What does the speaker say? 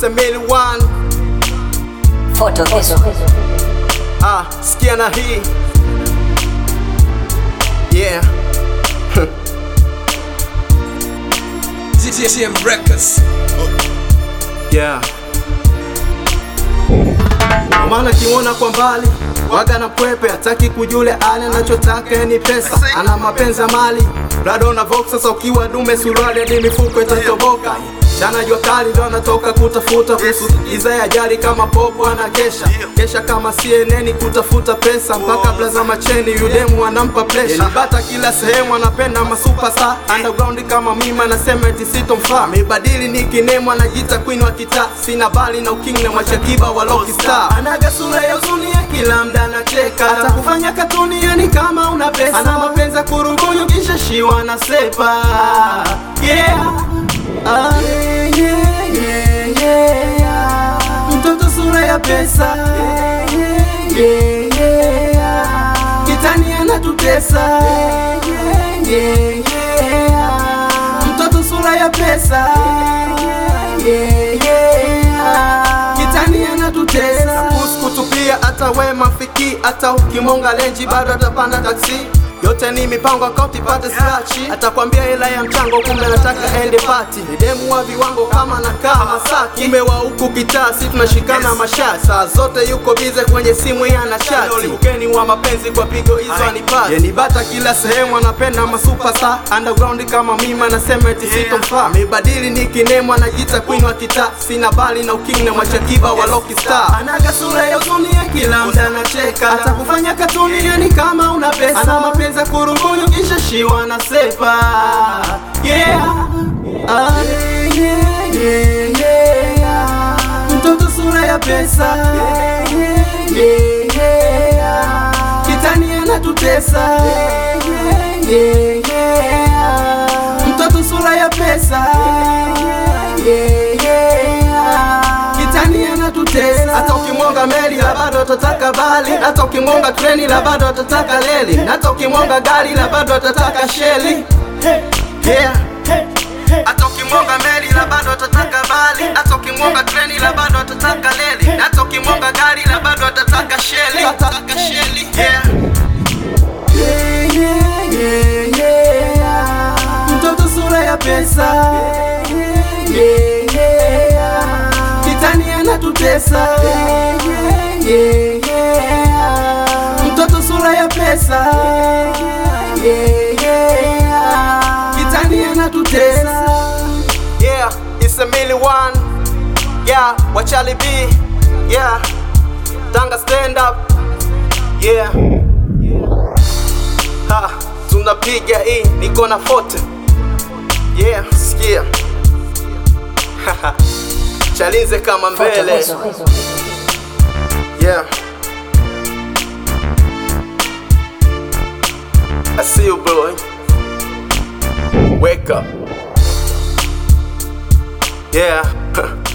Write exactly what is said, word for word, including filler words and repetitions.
it's a million one. Photo hizo. Ah, sikia na hii. Yeah. G T M Records. Yeah. Maana kimuona kwa mbali waga na kwepe, hataki kujule ana anachotaka ni pesa, ana mapenzi mali Brado na Vox. Sasa ukiwa dume suruali hadi mifuko itatoboka. Jana jua kali ndo anatoka kutafuta kusu iza ya jari kama popo anakesha kesha kama C N N kutafuta pesa mpaka blaza macheni yudemu anampa pressure. Bata kila sehemu anapenda masupasa underground kama mima anasema eti sitomfaa. Mibadili nikinemu anajiita queen wa kita, sina bali na uking na machakiba wa Loki Star. Anaga sura ya uzuni ya kila mda anacheka, hata kufanya katuni yani kama una pesa. Ana mapenzi ya kurungunyu kisha shiwa na sepa. Yeah. Ah, yeah, yeah, yeah, yeah. Mtoto sura ya pesa. Yeah, yeah, yeah, yeah. Kitani anatutesa. Yeah, yeah, yeah. Mtoto sura ya pesa. Yeah, yeah, yeah. Kitani anatutesa. Kutupia hata wema fiki, hata ukimonga lenji bado atapanda taksi. Yote ni mipango akaunti pate scratchi. Atakwambia hela ya mchango kumbe nataka ende party. Demu wa viwango kama nakaa Masaki. Kumbe wa huku kitaa si tunashikana mashati. Saa zote yuko bize kwenye simu ya na chati. Ukeni wa mapenzi kwa pigo hizo anipati. Yeni bata kila sehemu anapenda masuperstar underground kama mima anasema eti sitomfaa. Mibadili nikinemu anajiita queen wa kita, sina bali na uking na machakiba wa Loki Star. Anaga sura ya uzuni ya kila mda anacheka, hata kufanya katuni yani kama una pesa. Ana mapenzi za kurungunyu kisha shiwa na sepa. Yeah. Ah, yeah, yeah, yeah, yeah. Mtoto sura ya pesa. Yeah, yeah, yeah, yeah. Kitani anatutesa. Yeah, yeah, yeah. Mtoto sura ya pesa. Yeah, yeah, yeah. Kitani anatutesa. Hata ukimwonga meli la bado atataka bali, hata ukimwonga treni la bado atataka leli, hata ukimwonga gari la bado atataka sheli. Yeah. Hata ukimwonga meli la bado atataka bali, hata ukimwonga treni la bado atataka leli, hata ukimwonga gari la bado atataka sheli. Atataka sheli. Yeah. Yeah, yeah, yeah, yeah. Mtoto sura ya pesa. Yeah, yeah, yeah. Kitani anatutesa. Yeah, yeah, yeah. Mtoto sura ya pesa. Yeah, yeah. Kitani anatutesa. Yeah, it's a million one. Yeah, wa Charlie B. Yeah, Tanga stand up. Yeah. Ha, tunapiga hii niko na forte. Yeah, sikia. Haha. Chalinze kama mbele. Yeah. I see you, boy. Wake up. Yeah.